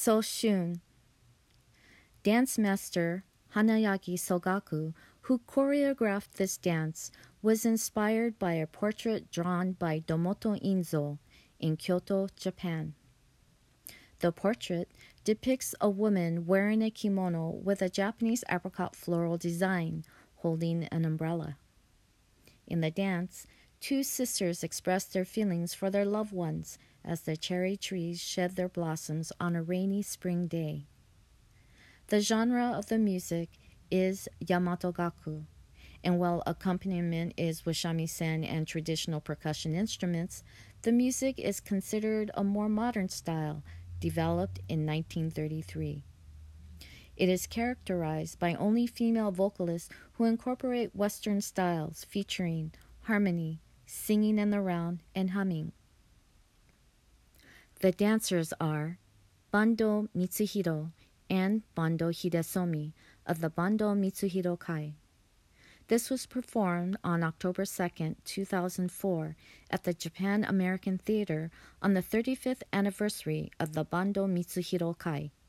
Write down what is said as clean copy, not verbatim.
Soshun. Dance master Hanayagi Sogaku, who choreographed this dance, was inspired by a portrait drawn by Domoto Inzo in Kyoto, Japan. The portrait depicts a woman wearing a kimono with a Japanese apricot floral design, holding an umbrella. In the dance, two sisters express their feelings for their loved ones as the cherry trees shed their blossoms on a rainy spring day. The genre of the music is Yamato-gaku, and while accompaniment is with shamisen and traditional percussion instruments, the music is considered a more modern style, developed in 1933. It is characterized by only female vocalists who incorporate Western styles featuring harmony, singing in the round, and humming. The dancers are Bando Mitsuhiro and Bando Hidesomi of the Bando Mitsuhiro Kai. This was performed on October 2, 2004 at the Japan American Theater on the 35th anniversary of the Bando Mitsuhiro Kai.